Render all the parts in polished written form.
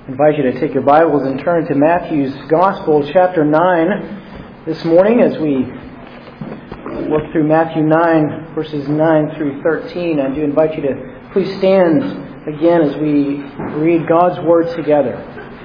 I invite you to take your Bibles and turn to Matthew's Gospel, chapter 9, this morning as we work through Matthew 9, verses 9 through 13. I do invite you to please stand again as we read God's Word together.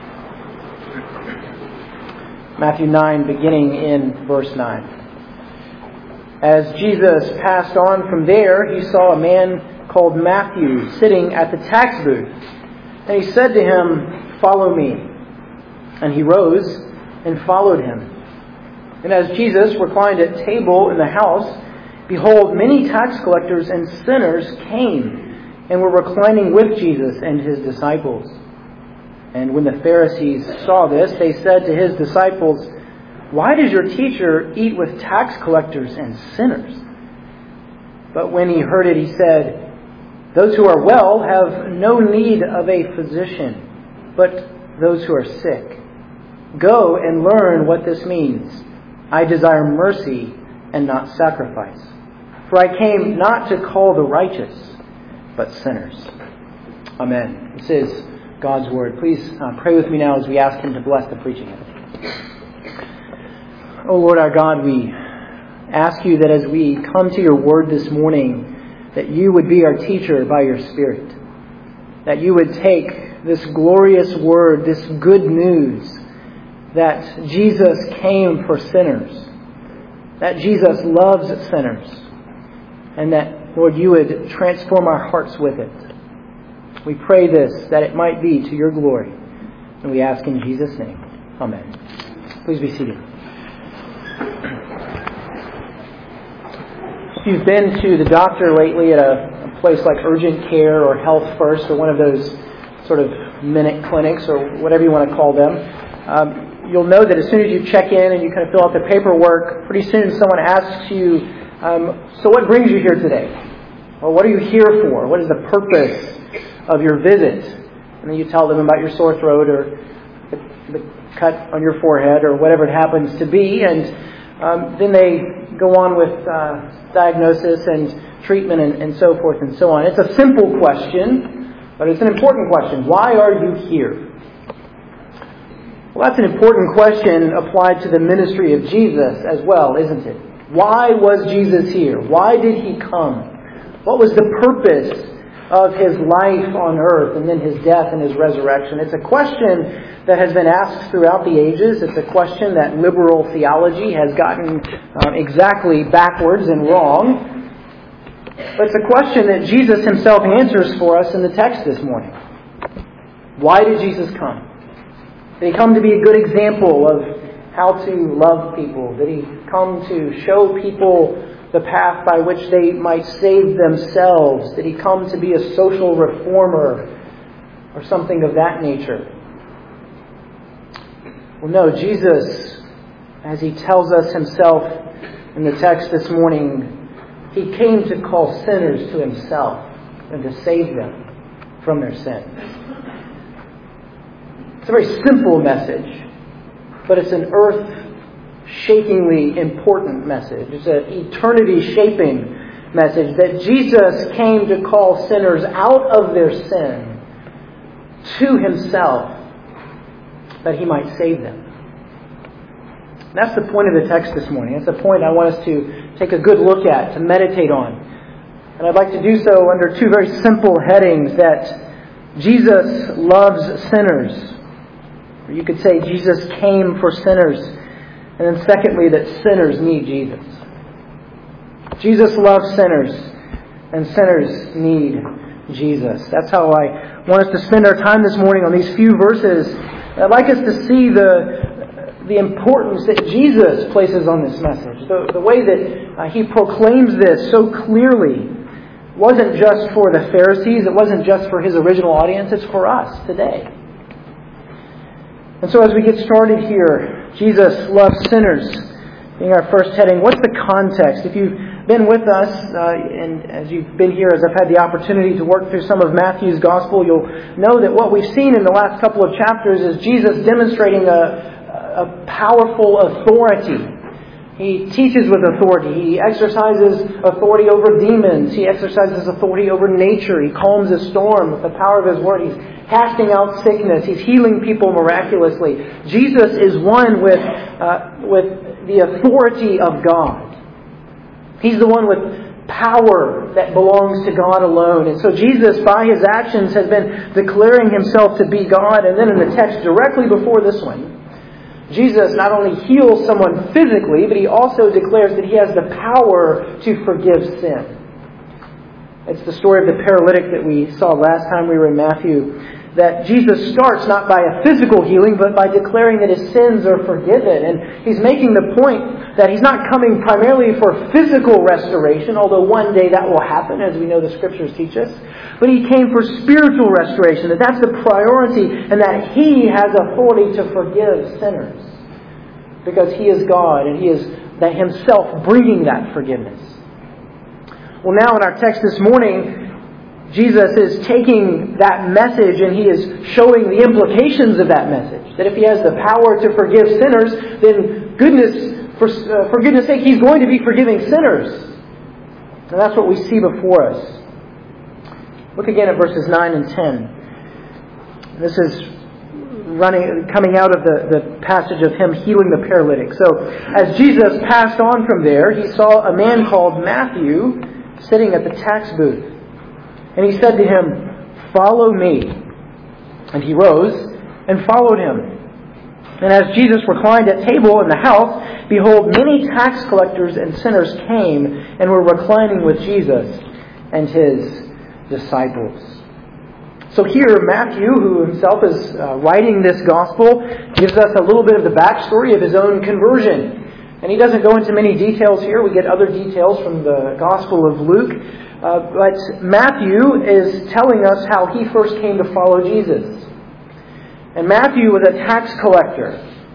Matthew 9, beginning in verse 9. As Jesus passed on from there, he saw a man called Matthew sitting at the tax booth. And he said to him, "Follow me." And he rose and followed him. And as Jesus reclined at table in the house, behold, many tax collectors and sinners came and were reclining with Jesus and his disciples. And when the Pharisees saw this, they said to his disciples, "Why does your teacher eat with tax collectors and sinners?" But when he heard it, he said, "Those who are well have no need of a physician, but those who are sick. Go and learn what this means. I desire mercy and not sacrifice. For I came not to call the righteous, but sinners." Amen. This is God's Word. Please pray with me now as we ask Him to bless the preaching of it. Oh Lord our God, we ask You that as we come to Your Word this morning, that You would be our teacher by Your Spirit. That You would take this glorious Word, this good news, that Jesus came for sinners, that Jesus loves sinners, and that, Lord, You would transform our hearts with it. We pray this, that it might be to Your glory. And we ask in Jesus' name. Amen. Please be seated. If you've been to the doctor lately at a place like Urgent Care or Health First or one of those sort of minute clinics or whatever you want to call them, you'll know that as soon as you check in and you kind of fill out the paperwork, pretty soon someone asks you, "So what brings you here today?" Or "What are you here for? What is the purpose of your visit?" And then you tell them about your sore throat or the cut on your forehead or whatever it happens to be, and then they go on with diagnosis and treatment and so forth and so on. It's a simple question, but it's an important question. Why are you here? Well, that's an important question applied to the ministry of Jesus as well, isn't it? Why was Jesus here? Why did He come? What was the purpose of His life on earth and then His death and His resurrection? It's a question that has been asked throughout the ages. It's a question that liberal theology has gotten exactly backwards and wrong. But it's a question that Jesus Himself answers for us in the text this morning. Why did Jesus come? Did He come to be a good example of how to love people? Did He come to show people the path by which they might save themselves? Did He come to be a social reformer or something of that nature? Well, no, Jesus, as He tells us Himself in the text this morning, He came to call sinners to Himself and to save them from their sins. It's a very simple message, but it's an earth-shakingly important message. It's an eternity-shaping message that Jesus came to call sinners out of their sin to Himself that He might save them. That's the point of the text this morning. That's the point I want us to take a good look at, to meditate on. And I'd like to do so under two very simple headings: that Jesus loves sinners, or you could say Jesus came for sinners, and then secondly, that sinners need Jesus. Jesus loves sinners, and sinners need Jesus. That's how I want us to spend our time this morning on these few verses. I'd like us to see the importance that Jesus places on this message. The way that He proclaims this so clearly wasn't just for the Pharisees. It wasn't just for His original audience. It's for us today. And so as we get started here, Jesus loves sinners being our first heading. What's the context? If you've been with us, and as you've been here, as I've had the opportunity to work through some of Matthew's Gospel, you'll know that what we've seen in the last couple of chapters is Jesus demonstrating a powerful authority. He teaches with authority. He exercises authority over demons. He exercises authority over nature. He calms a storm with the power of His Word. He's casting out sickness. He's healing people miraculously. Jesus is one with the authority of God. He's the one with power that belongs to God alone. And so Jesus, by His actions, has been declaring Himself to be God. And then in the text directly before this one, Jesus not only heals someone physically, but He also declares that He has the power to forgive sin. It's the story of the paralytic that we saw last time we were in Matthew, that Jesus starts not by a physical healing, but by declaring that his sins are forgiven. And He's making the point that He's not coming primarily for physical restoration, although one day that will happen, as we know the Scriptures teach us. But He came for spiritual restoration, that that's the priority, and that He has authority to forgive sinners. Because He is God, and He is that Himself bringing that forgiveness. Well, now in our text this morning, Jesus is taking that message and He is showing the implications of that message. That if He has the power to forgive sinners, then for goodness sake, He's going to be forgiving sinners. And that's what we see before us. Look again at verses 9 and 10. This is coming out of the passage of Him healing the paralytic. So, as Jesus passed on from there, He saw a man called Matthew sitting at the tax booth. And He said to him, "Follow me." And he rose and followed Him. And as Jesus reclined at table in the house, behold, many tax collectors and sinners came and were reclining with Jesus and His disciples. So here, Matthew, who himself is writing this gospel, gives us a little bit of the backstory of his own conversion. And he doesn't go into many details here. We get other details from the Gospel of Luke. But Matthew is telling us how he first came to follow Jesus. And Matthew was a tax collector.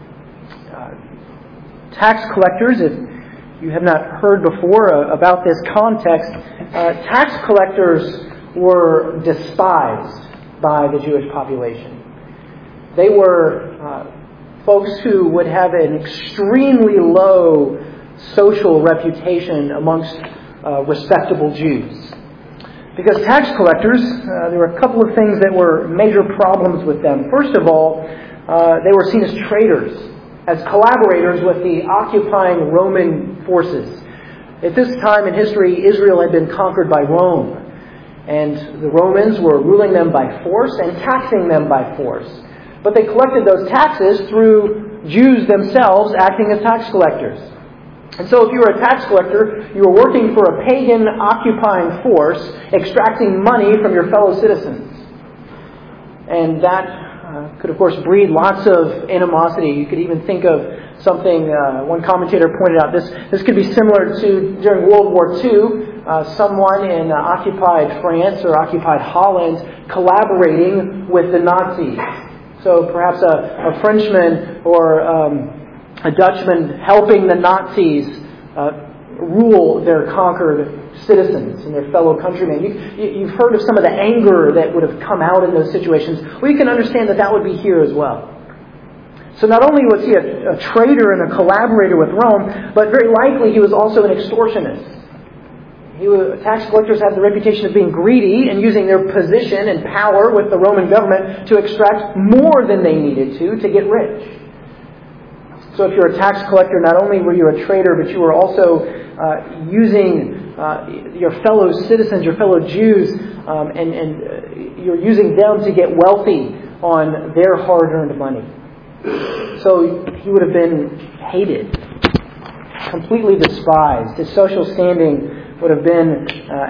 Tax collectors, if you have not heard before about this context, tax collectors were despised by the Jewish population. They were folks who would have an extremely low social reputation amongst respectable Jews. Because tax collectors, there were a couple of things that were major problems with them. First of all, they were seen as traitors, as collaborators with the occupying Roman forces. At this time in history, Israel had been conquered by Rome. And the Romans were ruling them by force and taxing them by force. But they collected those taxes through Jews themselves acting as tax collectors. And so if you were a tax collector, you were working for a pagan occupying force, extracting money from your fellow citizens. And that could, of course, breed lots of animosity. You could even think of something, one commentator pointed out, this could be similar to during World War II, someone in occupied France or occupied Holland collaborating with the Nazis. So perhaps a Frenchman or a Dutchman helping the Nazis rule their conquered citizens and their fellow countrymen. You've heard of some of the anger that would have come out in those situations. Well, you can understand that would be here as well. So not only was he a traitor and a collaborator with Rome, but very likely he was also an extortionist. Tax collectors had the reputation of being greedy and using their position and power with the Roman government to extract more than they needed to get rich. So if you're a tax collector, not only were you a traitor, but you were also using your fellow citizens, your fellow Jews, and you're using them to get wealthy on their hard-earned money. So he would have been hated, completely despised. His social standing would have been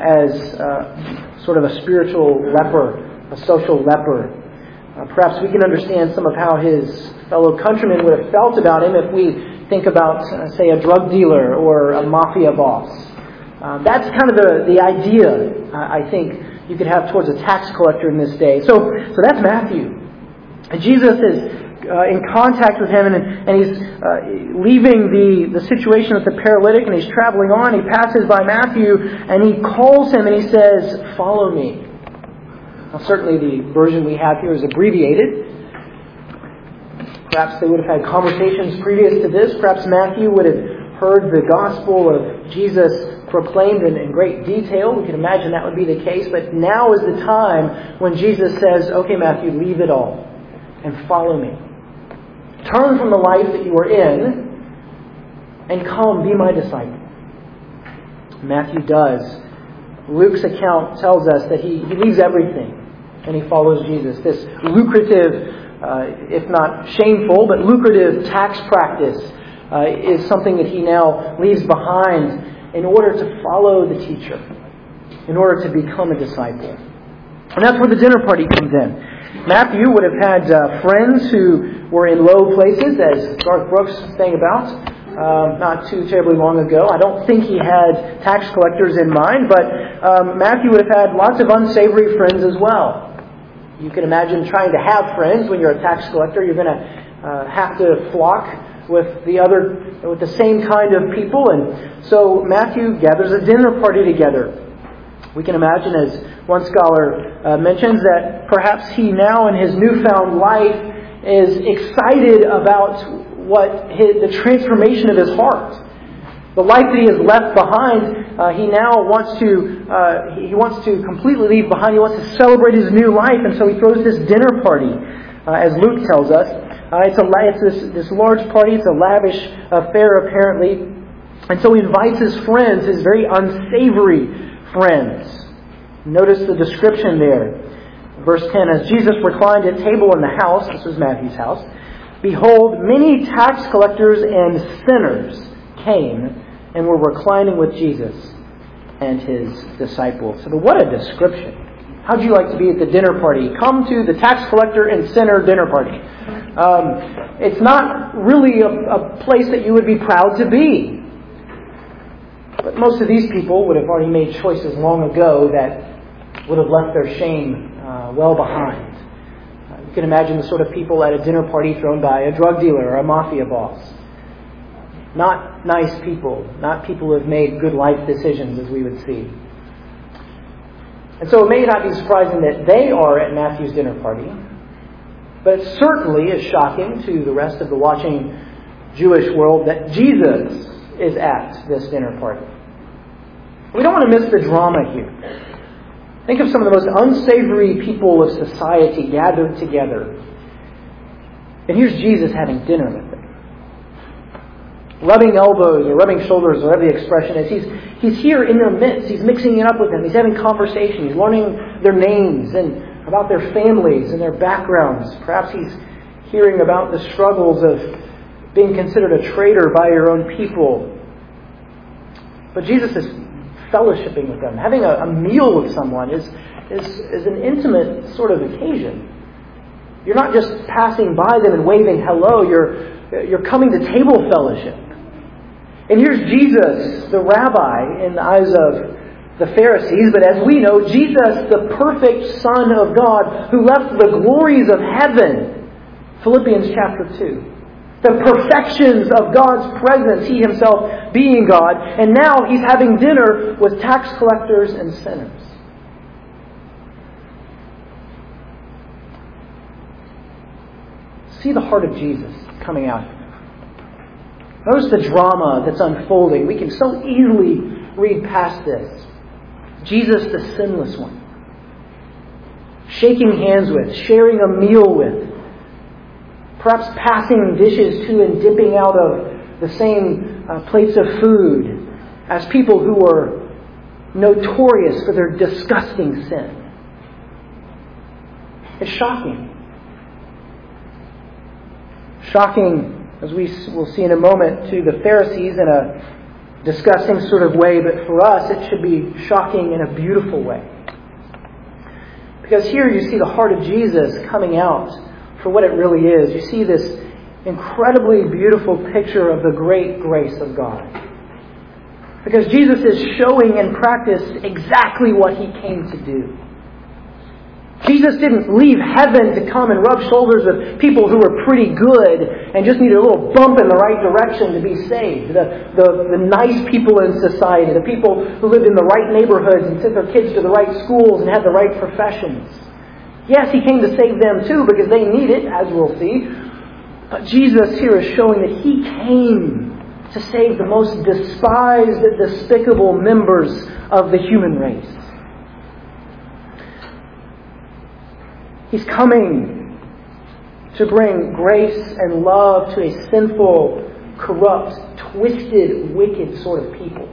as sort of a spiritual leper, a social leper. Perhaps we can understand some of how his fellow countrymen would have felt about him if we think about, say, a drug dealer or a mafia boss. That's kind of the idea, I think, you could have towards a tax collector in this day. So that's Matthew. And Jesus is in contact with him, and he's leaving the situation with the paralytic, and he's traveling on. He passes by Matthew, and he calls him, and he says, "Follow me." Now, certainly the version we have here is abbreviated. Perhaps they would have had conversations previous to this. Perhaps Matthew would have heard the gospel of Jesus proclaimed in great detail. We can imagine that would be the case. But now is the time when Jesus says, okay, Matthew, leave it all and follow me. Turn from the life that you are in and come, be my disciple. Matthew does. Luke's account tells us that he leaves everything and he follows Jesus. This lucrative, if not shameful, but lucrative tax practice is something that he now leaves behind in order to follow the teacher, in order to become a disciple. And that's where the dinner party comes in. Matthew would have had friends who were in low places, as Garth Brooks sang about, not too terribly long ago. I don't think he had tax collectors in mind, but Matthew would have had lots of unsavory friends as well. You can imagine trying to have friends when you're a tax collector. You're going to have to flock with the same kind of people. And so Matthew gathers a dinner party together. We can imagine, as one scholar mentions, that perhaps he now in his newfound life is excited about the transformation of his heart. The life that he has left behind, he now wants to completely leave behind. He wants to celebrate his new life, and so he throws this dinner party, as Luke tells us. It's this large party. It's a lavish affair, apparently, and so he invites his friends, his very unsavory friends. Notice the description there. Verse 10, as Jesus reclined at table in the house, this was Matthew's house, behold, many tax collectors and sinners came and were reclining with Jesus and his disciples. So what a description. How'd you like to be at the dinner party? Come to the tax collector and sinner dinner party. It's not really a place that you would be proud to be. But most of these people would have already made choices long ago that would have left their shame well behind. You can imagine the sort of people at a dinner party thrown by a drug dealer or a mafia boss. Not nice people, not people who have made good life decisions, as we would see. And so it may not be surprising that they are at Matthew's dinner party, but it certainly is shocking to the rest of the watching Jewish world that Jesus is at this dinner party. We don't want to miss the drama here. Think of some of the most unsavory people of society gathered together. And here's Jesus having dinner with them. Rubbing elbows or rubbing shoulders, or whatever the expression is. He's here in their midst. He's mixing it up with them. He's having conversation. He's learning their names and about their families and their backgrounds. Perhaps he's hearing about the struggles of being considered a traitor by your own people. But Jesus is fellowshipping with them. Having a meal with someone is an intimate sort of occasion. You're not just passing by them and waving hello. You're coming to table fellowship. And here's Jesus, the rabbi, in the eyes of the Pharisees. But as we know, Jesus, the perfect Son of God, who left the glories of heaven. Philippians chapter 2. The perfections of God's presence, He Himself being God. And now He's having dinner with tax collectors and sinners. See the heart of Jesus coming out. Notice the drama that's unfolding. We can so easily read past this. Jesus, the sinless one. Shaking hands with, sharing a meal with. Perhaps passing dishes to and dipping out of the same plates of food as people who were notorious for their disgusting sin. It's shocking. Shocking, as we will see in a moment, to the Pharisees in a disgusting sort of way, but for us it should be shocking in a beautiful way. Because here you see the heart of Jesus coming out for what it really is. You see this incredibly beautiful picture of the great grace of God. Because Jesus is showing in practice exactly what He came to do. Jesus didn't leave heaven to come and rub shoulders with people who were pretty good and just needed a little bump in the right direction to be saved. The nice people in society, the people who lived in the right neighborhoods and sent their kids to the right schools and had the right professions. Yes, He came to save them too because they need it, as we'll see. But Jesus here is showing that He came to save the most despised, despicable members of the human race. He's coming to bring grace and love to a sinful, corrupt, twisted, wicked sort of people.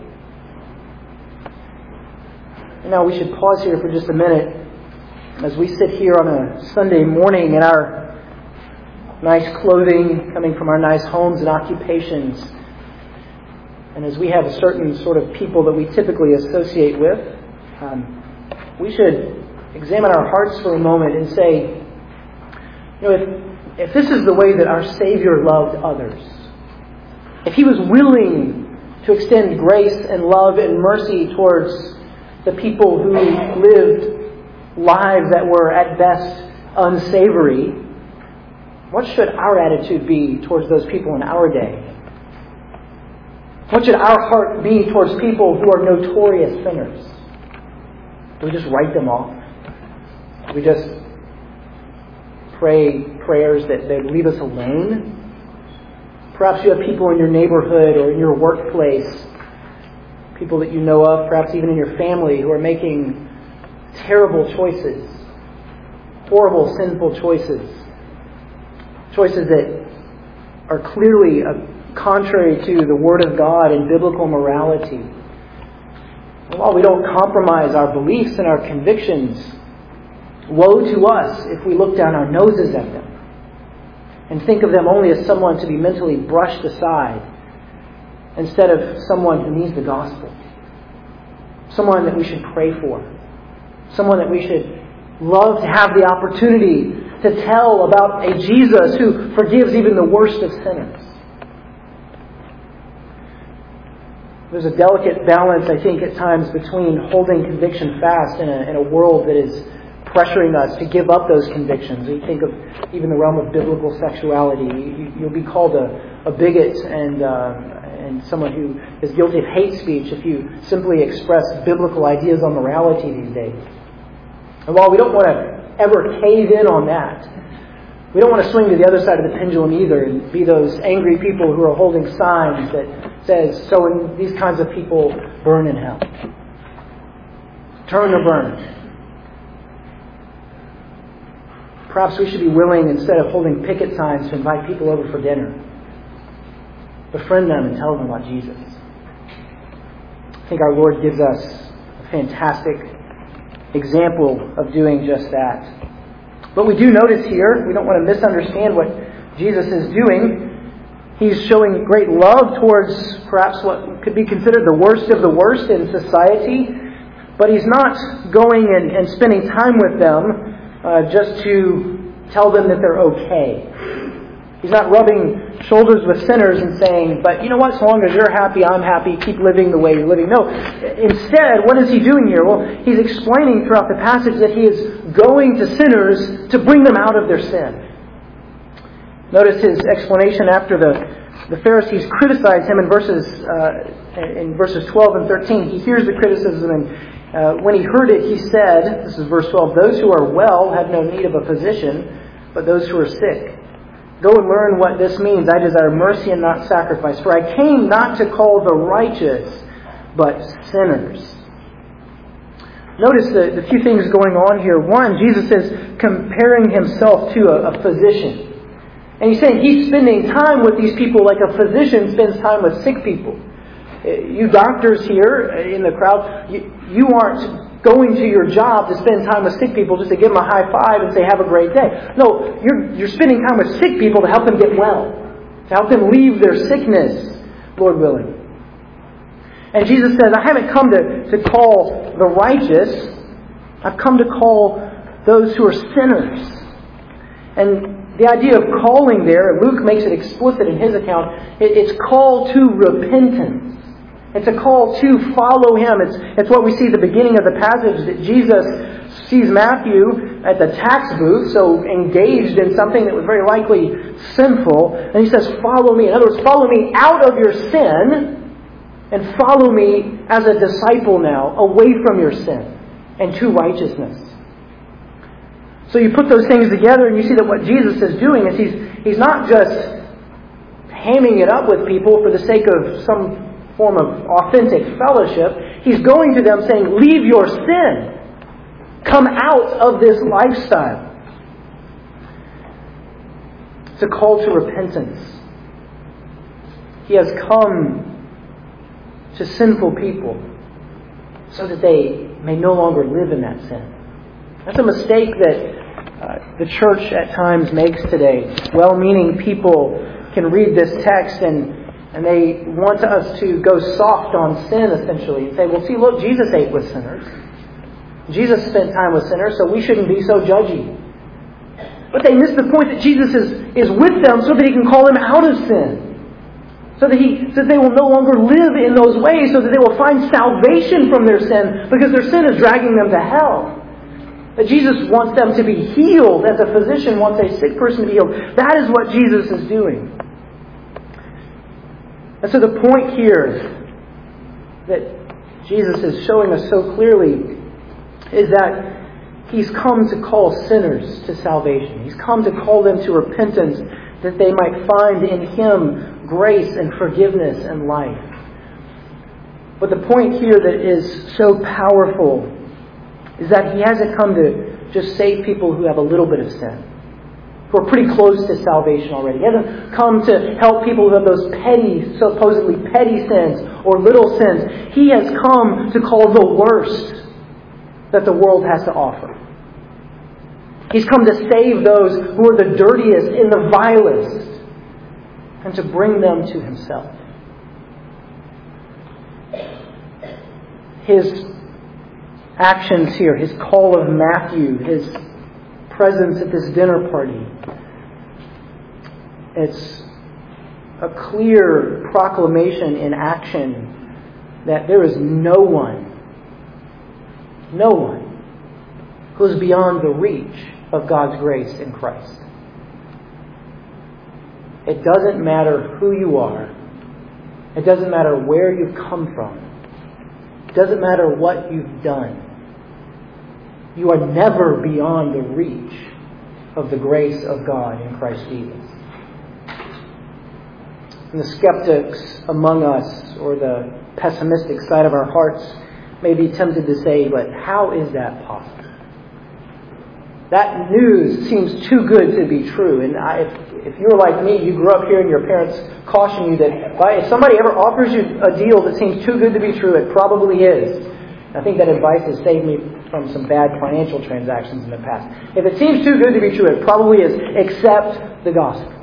And now we should pause here for just a minute as we sit here on a Sunday morning in our nice clothing, coming from our nice homes and occupations. And as we have a certain sort of people that we typically associate with, we should examine our hearts for a moment and say, if this is the way that our Savior loved others, if He was willing to extend grace and love and mercy towards the people who lived lives that were at best unsavory, what should our attitude be towards those people in our day? What should our heart be towards people who are notorious sinners? Do we just write them off? Do we just pray prayers that they leave us alone? Perhaps you have people in your neighborhood or in your workplace, people that you know of, perhaps even in your family, who are making terrible choices, horrible, sinful choices that are clearly contrary to the Word of God and biblical morality. And while we don't compromise our beliefs and our convictions, woe to us if we look down our noses at them and think of them only as someone to be mentally brushed aside instead of someone who needs the gospel, someone that we should pray for, someone that we should love to have the opportunity to tell about a Jesus who forgives even the worst of sinners. There's a delicate balance, I think, at times between holding conviction fast in a world that is pressuring us to give up those convictions. You think of even the realm of biblical sexuality. You'll be called a bigot and someone who is guilty of hate speech if you simply express biblical ideas on morality these days. And while we don't want to ever cave in on that, we don't want to swing to the other side of the pendulum either and be those angry people who are holding signs that says, so in these kinds of people burn in hell. Turn or burn. Perhaps we should be willing, instead of holding picket signs, to invite people over for dinner. Befriend them and tell them about Jesus. I think our Lord gives us a fantastic example of doing just that. But we do notice here, we don't want to misunderstand what Jesus is doing. He's showing great love towards perhaps what could be considered the worst of the worst in society. But He's not going and spending time with them just to tell them that they're okay. He's not rubbing shoulders with sinners and saying, but you know what, so long as you're happy, I'm happy, keep living the way you're living. No. Instead, what is He doing here? Well, He's explaining throughout the passage that He is going to sinners to bring them out of their sin. Notice His explanation after the Pharisees criticize Him in verses 12 and 13. He hears the criticism, and when He heard it, He said, this is verse 12, "Those who are well have no need of a physician, but those who are sick. Go and learn what this means. I desire mercy and not sacrifice. For I came not to call the righteous, but sinners." Notice the few things going on here. One, Jesus is comparing Himself to a physician. And He's saying He's spending time with these people like a physician spends time with sick people. You doctors here in the crowd, you aren't going to your job to spend time with sick people just to give them a high five and say, have a great day. No, you're spending time with sick people to help them get well, to help them leave their sickness, Lord willing. And Jesus says, I haven't come to call the righteous, I've come to call those who are sinners. And the idea of calling there, Luke makes it explicit in his account, it's call to repentance. It's a call to follow Him. It's what we see at the beginning of the passage, that Jesus sees Matthew at the tax booth, so engaged in something that was very likely sinful. And He says, follow me. In other words, follow me out of your sin and follow me as a disciple now, away from your sin and to righteousness. So you put those things together and you see that what Jesus is doing is He's not just hamming it up with people for the sake of some form of authentic fellowship. He's going to them saying, leave your sin. Come out of this lifestyle. It's a call to repentance. He has come to sinful people so that they may no longer live in that sin. That's a mistake that the church at times makes today. Well-meaning people can read this text and they want us to go soft on sin, essentially, and say, well, see, look, Jesus ate with sinners. Jesus spent time with sinners, so we shouldn't be so judgy. But they miss the point that Jesus is with them so that He can call them out of sin. So that they will no longer live in those ways, so that they will find salvation from their sin, because their sin is dragging them to hell. That Jesus wants them to be healed as a physician wants a sick person to be healed. That is what Jesus is doing. And so the point here that Jesus is showing us so clearly is that He's come to call sinners to salvation. He's come to call them to repentance, that they might find in Him grace and forgiveness and life. But the point here that is so powerful is that He hasn't come to just save people who have a little bit of sin, who are pretty close to salvation already. He hasn't come to help people who have those petty, supposedly petty sins or little sins. He has come to call the worst that the world has to offer. He's come to save those who are the dirtiest and the vilest, and to bring them to Himself. His actions here, His call of Matthew, His presence at this dinner party, it's a clear proclamation in action that there is no one who is beyond the reach of God's grace in Christ. It doesn't matter who you are. It doesn't matter where you've come from. It doesn't matter what you've done. You are never beyond the reach of the grace of God in Christ Jesus. And the skeptics among us, or the pessimistic side of our hearts, may be tempted to say, but how is that possible? That news seems too good to be true. And if you're like me, you grew up hearing your parents caution you that if somebody ever offers you a deal that seems too good to be true, it probably is. I think that advice has saved me from some bad financial transactions in the past. If it seems too good to be true, it probably is. Accept the gospel.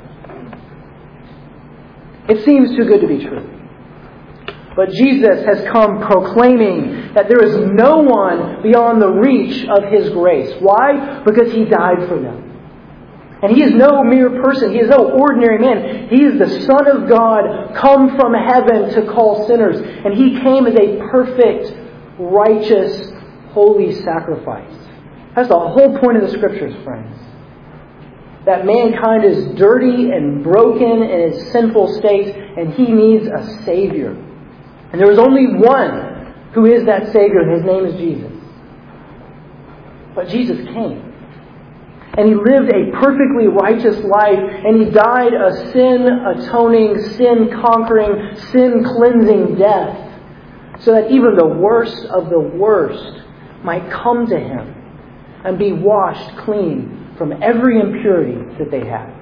It seems too good to be true. But Jesus has come proclaiming that there is no one beyond the reach of His grace. Why? Because He died for them. And He is no mere person. He is no ordinary man. He is the Son of God, come from heaven to call sinners. And He came as a perfect, righteous, holy sacrifice. That's the whole point of the Scriptures, friends. That mankind is dirty and broken in its sinful state, and he needs a Savior. And there is only one who is that Savior, and His name is Jesus. But Jesus came. And He lived a perfectly righteous life, and He died a sin-atoning, sin-conquering, sin-cleansing death, so that even the worst of the worst might come to Him and be washed clean from every impurity that they have.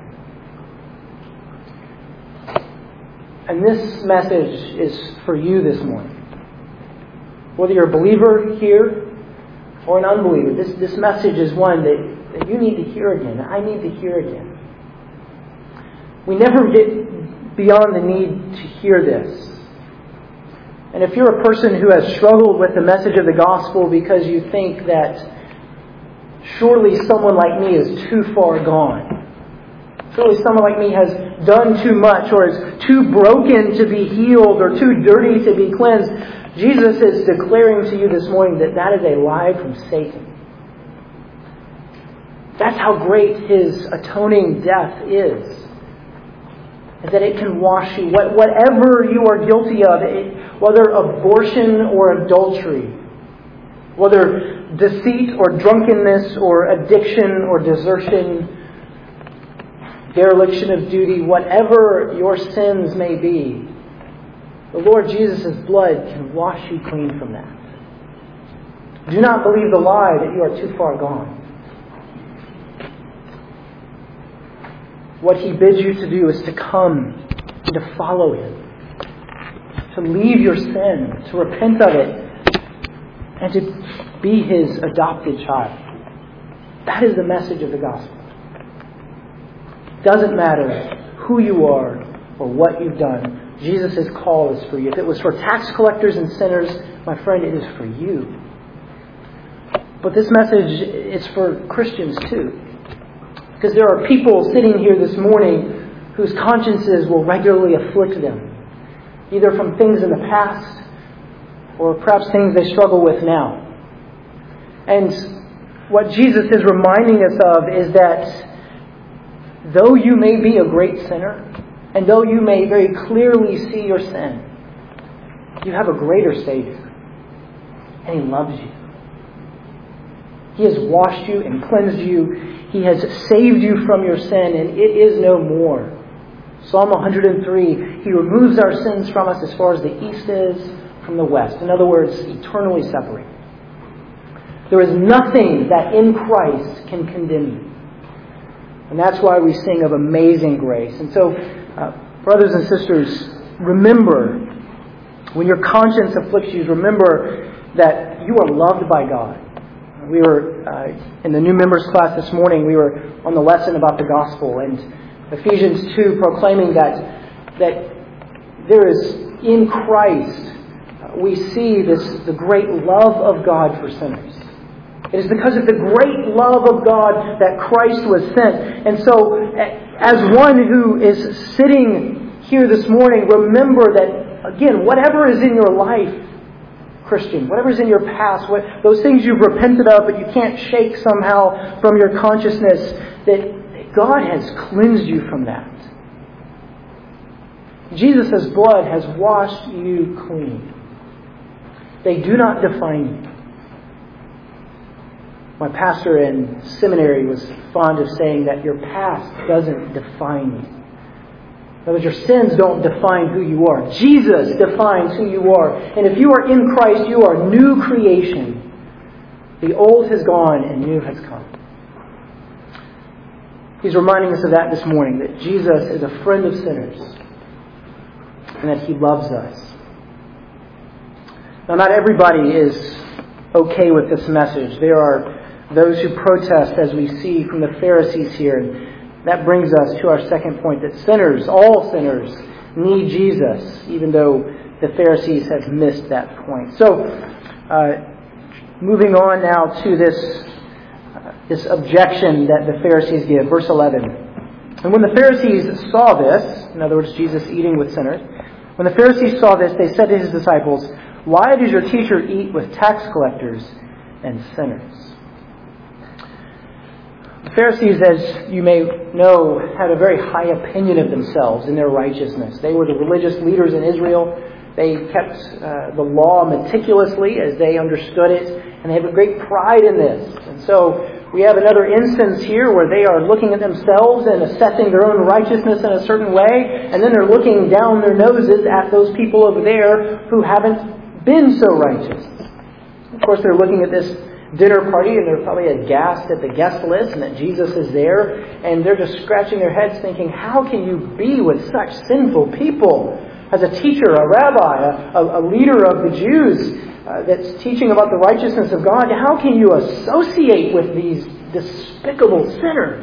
And this message is for you this morning. Whether you're a believer here or an unbeliever, this message is one that you need to hear again. I need to hear again. We never get beyond the need to hear this. And if you're a person who has struggled with the message of the gospel because you think that surely someone like me is too far gone, surely someone like me has done too much, or is too broken to be healed, or too dirty to be cleansed, Jesus is declaring to you this morning that that is a lie from Satan. That's how great His atoning death is that it can wash you. Whatever you are guilty of, whether abortion or adultery, whether deceit or drunkenness or addiction or desertion, dereliction of duty, whatever your sins may be, the Lord Jesus' blood can wash you clean from that. Do not believe the lie that you are too far gone. What He bids you to do is to come and to follow Him, to leave your sin, to repent of it, and to be His adopted child. That is the message of the gospel. It doesn't matter who you are or what you've done. Jesus' call is for you. If it was for tax collectors and sinners, my friend, it is for you. But this message is for Christians too. Because there are people sitting here this morning whose consciences will regularly afflict them, either from things in the past or perhaps things they struggle with now. And what Jesus is reminding us of is that though you may be a great sinner, and though you may very clearly see your sin, you have a greater Savior. And He loves you. He has washed you and cleansed you. He has saved you from your sin, and it is no more. Psalm 103, He removes our sins from us as far as the east is from the west. In other words, eternally separated. There is nothing that in Christ can condemn you. And that's why we sing of amazing grace. And so, brothers and sisters, remember, when your conscience afflicts you, remember that you are loved by God. We were, in the new members class this morning, we were on the lesson about the gospel, and Ephesians 2 proclaiming that there is, in Christ, we see the great love of God for sinners. It is because of the great love of God that Christ was sent. And so, as one who is sitting here this morning, remember that, again, whatever is in your life, Christian, whatever is in your past, those things you've repented of but you can't shake somehow from your consciousness, that God has cleansed you from that. Jesus' blood has washed you clean. They do not define you. My pastor in seminary was fond of saying that your past doesn't define you. In other words, your sins don't define who you are. Jesus defines who you are. And if you are in Christ, you are new creation. The old has gone and new has come. He's reminding us of that this morning, that Jesus is a friend of sinners and that He loves us. Now, not everybody is okay with this message. There are those who protest, as we see from the Pharisees here. And that brings us to our second point, that sinners, all sinners, need Jesus, even though the Pharisees have missed that point. So, moving on now to this objection that the Pharisees give. Verse 11. And when the Pharisees saw this, in other words, Jesus eating with sinners, when the Pharisees saw this, they said to His disciples, "Why does your teacher eat with tax collectors and sinners?" The Pharisees, as you may know, had a very high opinion of themselves and their righteousness. They were the religious leaders in Israel. They kept the law meticulously as they understood it, and they have a great pride in this. And so we have another instance here where they are looking at themselves and assessing their own righteousness in a certain way, and then they're looking down their noses at those people over there who haven't been so righteous. Of course, they're looking at this dinner party, and they're probably aghast at the guest list and that Jesus is there, and they're just scratching their heads thinking, how can you be with such sinful people? As a teacher, a rabbi, a leader of the Jews that's teaching about the righteousness of God, how can you associate with these despicable sinners?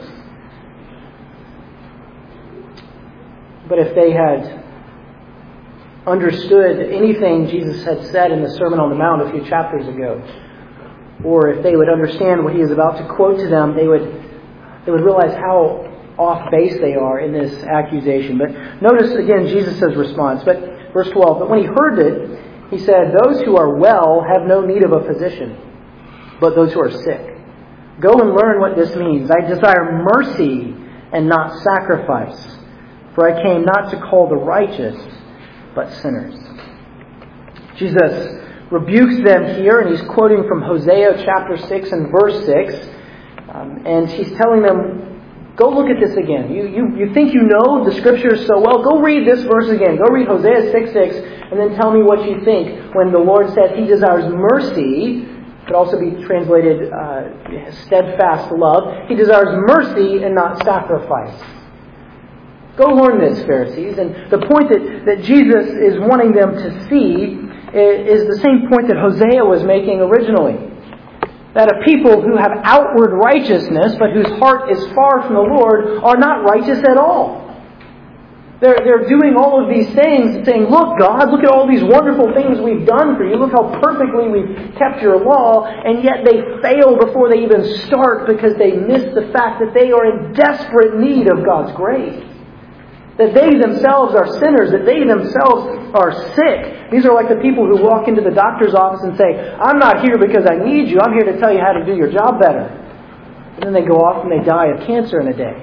But if they had understood anything Jesus had said in the Sermon on the Mount a few chapters ago, or if they would understand what He is about to quote to them, they would realize how off base they are in this accusation. But notice again Jesus' response. But verse 12, but when He heard it, He said, "Those who are well have no need of a physician, but those who are sick. Go and learn what this means. I desire mercy and not sacrifice, for I came not to call the righteous, but sinners." Jesus rebukes them here, and He's quoting from Hosea chapter 6 and verse 6. And He's telling them Go look at this again. You think you know the Scriptures so well. Go read this verse again. Go read Hosea 6:6 and then tell me what you think when the Lord said He desires mercy. It could also be translated steadfast love. He desires mercy and not sacrifice. Go learn this, Pharisees. And the point that Jesus is wanting them to see is the same point that Hosea was making originally. That a people who have outward righteousness, but whose heart is far from the Lord, are not righteous at all. They're doing all of these things and saying, look, God, look at all these wonderful things we've done for you. Look how perfectly we've kept your law. And yet they fail before they even start because they miss the fact that they are in desperate need of God's grace. That they themselves are sinners, that they themselves are sick. These are like the people who walk into the doctor's office and say, I'm not here because I need you, I'm here to tell you how to do your job better. And then they go off and they die of cancer in a day.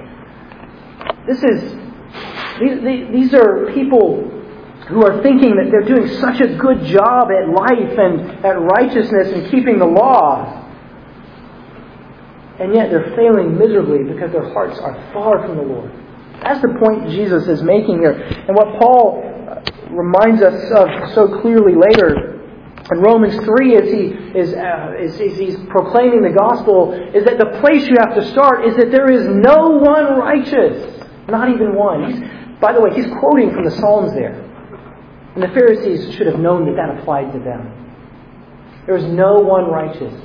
These are people who are thinking that they're doing such a good job at life and at righteousness and keeping the law. And yet they're failing miserably because their hearts are far from the Lord. That's the point Jesus is making here. And what Paul reminds us of so clearly later in Romans 3 as he's proclaiming the gospel is that the place you have to start is that there is no one righteous. Not even one. By the way, he's quoting from the Psalms there. And the Pharisees should have known that that applied to them. There is no one righteous.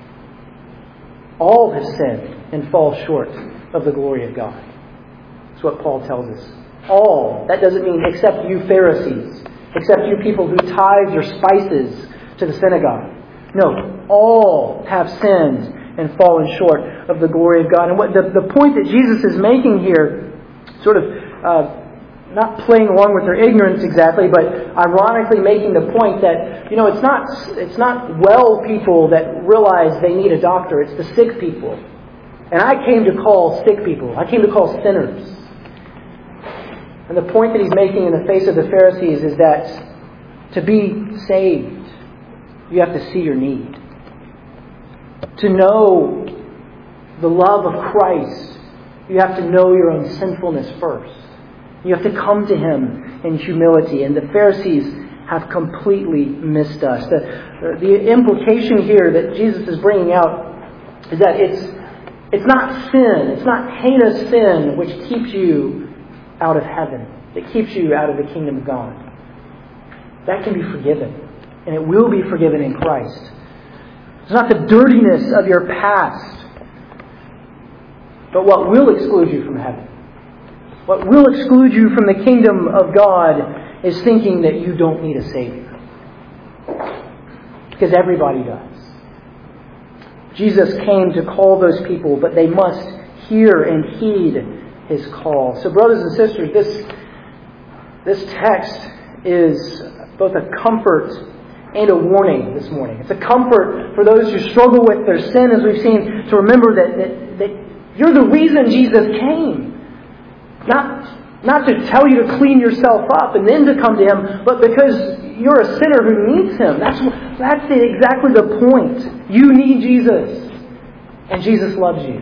All have sinned and fall short of the glory of God. That's what Paul tells us. All. That doesn't mean except you Pharisees. Except you people who tithe your spices to the synagogue. No. All have sinned and fallen short of the glory of God. And what the point that Jesus is making here, sort of not playing along with their ignorance exactly, but ironically making the point that, it's not well people that realize they need a doctor. It's the sick people. And I came to call sick people. I came to call sinners. And the point that he's making in the face of the Pharisees is that to be saved, you have to see your need. To know the love of Christ, you have to know your own sinfulness first. You have to come to Him in humility. And the Pharisees have completely missed us. The implication here that Jesus is bringing out is that it's not sin, it's not heinous sin which keeps you out of heaven, that keeps you out of the kingdom of God. That can be forgiven. And it will be forgiven in Christ. It's not the dirtiness of your past, but what will exclude you from heaven. What will exclude you from the kingdom of God is thinking that you don't need a Savior. Because everybody does. Jesus came to call those people, but they must hear and heed His call. So brothers and sisters, this text is both a comfort and a warning this morning. It's a comfort for those who struggle with their sin, as we've seen, to remember that you're the reason Jesus came. Not to tell you to clean yourself up and then to come to Him, but because you're a sinner who needs Him. That's exactly the point. You need Jesus. And Jesus loves you.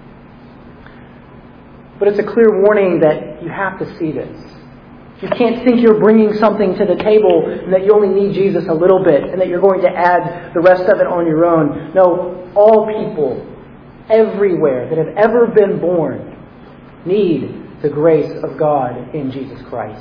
But it's a clear warning that you have to see this. You can't think you're bringing something to the table and that you only need Jesus a little bit and that you're going to add the rest of it on your own. No, all people, everywhere that have ever been born, need the grace of God in Jesus Christ.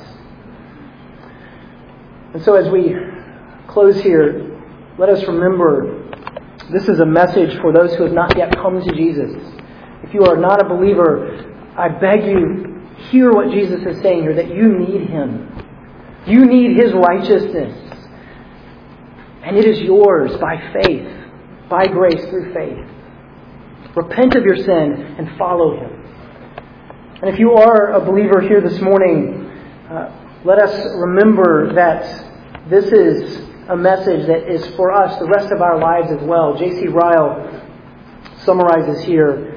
And so as we close here, let us remember this is a message for those who have not yet come to Jesus. If you are not a believer, I beg you, hear what Jesus is saying here, that you need Him. You need His righteousness. And it is yours by faith, by grace through faith. Repent of your sin and follow Him. And if you are a believer here this morning, let us remember that this is a message that is for us the rest of our lives as well. J.C. Ryle summarizes here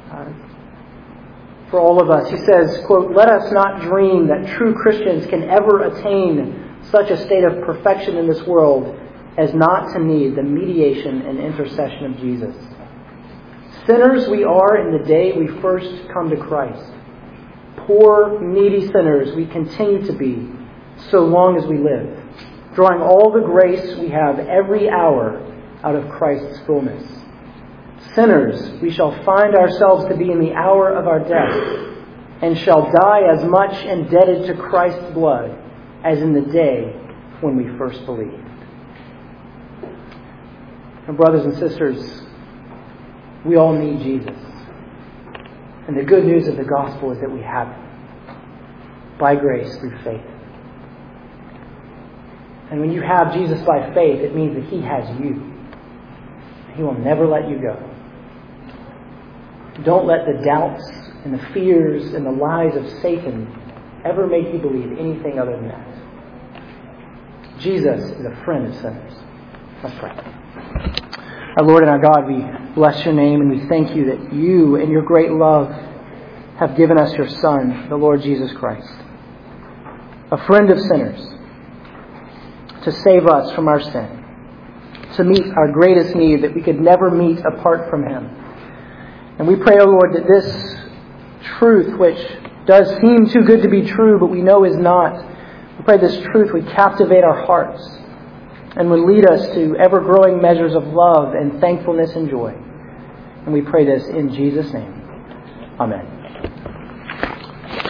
for all of us. He says, quote, "Let us not dream that true Christians can ever attain such a state of perfection in this world as not to need the mediation and intercession of Jesus. Sinners we are in the day we first come to Christ. Poor, needy sinners we continue to be so long as we live, drawing all the grace we have every hour out of Christ's fullness. Sinners we shall find ourselves to be in the hour of our death, and shall die as much indebted to Christ's blood as in the day when we first believed. And brothers and sisters, we all need Jesus. And the good news of the gospel is that we have Him by grace through faith. And when you have Jesus by faith, it means that He has you. He will never let you go. Don't let the doubts and the fears and the lies of Satan ever make you believe anything other than that. Jesus is a friend of sinners. Let's pray. Our Lord and our God, we bless your name and we thank you that you, in your great love, have given us your Son, the Lord Jesus Christ, a friend of sinners, to save us from our sin, to meet our greatest need that we could never meet apart from Him. And we pray, O Lord, that this truth, which does seem too good to be true, but we know is not, we pray this truth would captivate our hearts and would lead us to ever-growing measures of love and thankfulness and joy. And we pray this in Jesus' name. Amen.